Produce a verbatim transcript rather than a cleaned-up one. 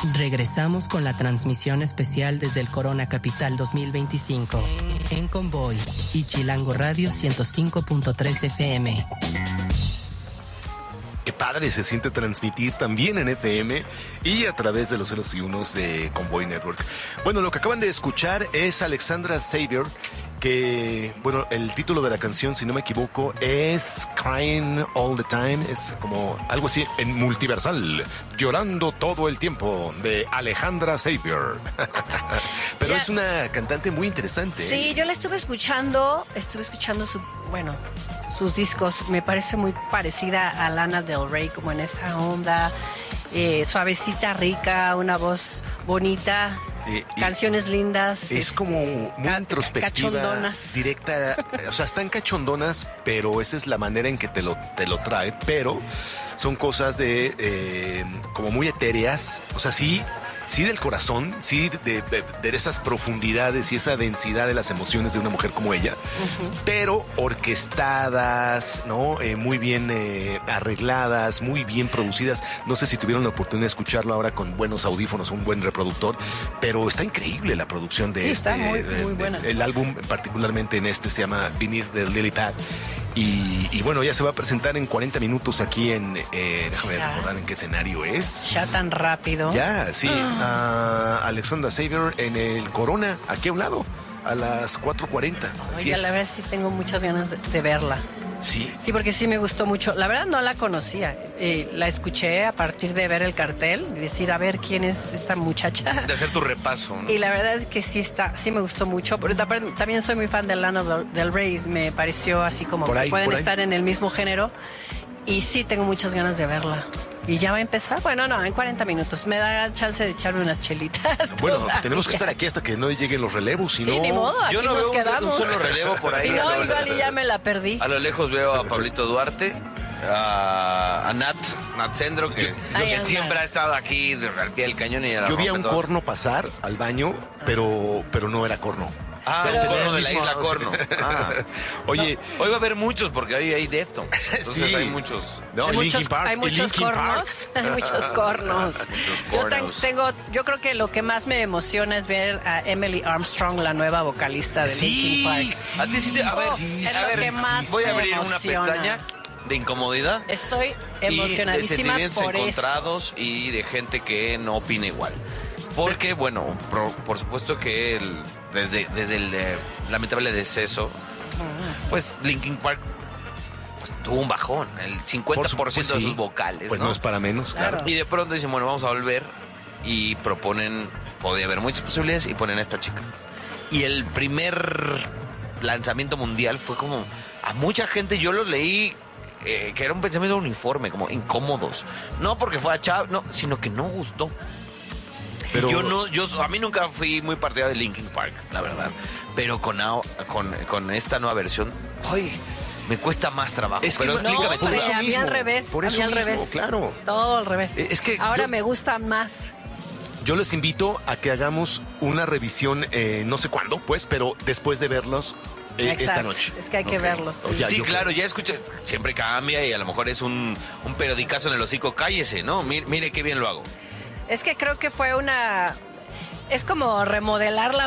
Regresamos con la transmisión especial desde el Corona Capital dos mil veinticinco en Convoy y Chilango Radio ciento cinco punto tres F M. Qué padre se siente transmitir también en F M y a través de los ceros y unos de Convoy Network. Bueno, lo que acaban de escuchar es Alexandra Xavier, que, bueno, el título de la canción, si no me equivoco, es Crying All the Time. Es como algo así en multiversal, llorando todo el tiempo, de Alejandra Xavier. Pero ya. Es una cantante muy interesante. Sí, yo la estuve escuchando, estuve escuchando su, bueno, sus discos. Me parece muy parecida a Lana Del Rey, como en esa onda, eh, suavecita, rica, una voz bonita. Eh, Canciones lindas. Es como muy ca- introspectiva, cachondonas. Directa, o sea, están cachondonas, pero esa es la manera en que te lo, te lo trae, pero son cosas de eh, como muy etéreas, o sea, sí, sí del corazón, sí de, de, de esas profundidades y esa densidad de las emociones de una mujer como ella, uh-huh. Pero orquestadas, ¿no? Eh, muy bien eh, arregladas, muy bien producidas. No sé si tuvieron la oportunidad de escucharlo ahora con buenos audífonos, un buen reproductor, pero está increíble la producción de sí, este. Está muy, de, muy buena. De, el álbum, particularmente en este, se llama Beneath the Lily Pad. Y, y bueno, ya se va a presentar en cuarenta minutos aquí en, eh, déjame ya. recordar en qué escenario es. Ya tan rápido. Ya, sí. Ah. Uh, Alexandra Xavier en el Corona, aquí a un lado, a las cuatro cuarenta. Oye, la verdad sí tengo muchas ganas de, de verla. Sí. Sí, porque sí me gustó mucho. La verdad no la conocía. Eh, la escuché a partir de ver el cartel y decir, a ver quién es esta muchacha. De hacer tu repaso, ¿no? Y la verdad es que sí está, sí me gustó mucho. Pero también soy muy fan de Lana Del Rey. Me pareció así como por que ahí, pueden por estar ahí. en el mismo género. Y sí tengo muchas ganas de verla. ¿Y ya va a empezar? Bueno, no, en cuarenta minutos. Me da chance de echarme unas chelitas. Bueno, todavía. tenemos que estar aquí hasta que no lleguen los relevos, si sí, no... ni modo, aquí yo no nos veo quedamos. Un solo relevo por ahí. Si no, igual y ya me la perdí. A lo lejos veo a Pablito Duarte, a, a Nat, Nat Sendro, que, yo, Ay, que siempre ha estado aquí al pie del cañón. Y yo vi a un todos. corno pasar al baño, pero, pero no era corno. Ah, pero, el corno de la isla Corno. Ah. Oye, no, hoy va a haber muchos porque hoy hay Deftones. Entonces sí. hay muchos. No, hay, muchos Park, hay muchos cornos. Hay muchos cornos. muchos yo cornos. tengo, yo creo que lo que más me emociona es ver a Emily Armstrong, la nueva vocalista de sí, Linkin Park. Sí, a ti sí te, a ver, sí, es a lo ver, que más voy a me abrir emociona. una pestaña de incomodidad. Estoy y de emocionadísima sentimientos por encontrados eso. Y de gente que no opina igual. Porque, bueno, por, por supuesto que el, desde, desde el eh, lamentable deceso, pues Linkin Park pues, tuvo un bajón, el cincuenta por ciento por, pues, de sí. sus vocales. Pues ¿no? no es para menos, claro. Claro. Y de pronto dicen, bueno, vamos a volver y proponen, podía haber muchas posibilidades y ponen a esta chica. Y el primer lanzamiento mundial fue como, a mucha gente yo lo leí... Eh, que era un pensamiento uniforme, como incómodos. No porque fuera chavo, no, sino que no gustó. Pero yo no, yo a mí nunca fui muy partidario de Linkin Park, la verdad. Pero con, con, con esta nueva versión, ¡ay! Me cuesta más trabajo. Es que pero no, explícame por tú. eso a mí mismo, al revés. por a mí eso al mismo, revés. claro. Todo al revés. Es que ahora yo, me gusta más. Yo les invito a que hagamos una revisión, eh, no sé cuándo, pues, pero después de verlos eh, esta noche. Es que hay que okay. verlos. Oh, ya, sí, yo claro, creo. ya escuché. Siempre cambia y a lo mejor es un, un periodicazo en el hocico. Cállese, ¿no? Mire, mire qué bien lo hago. Es que creo que fue una... Es como remodelar la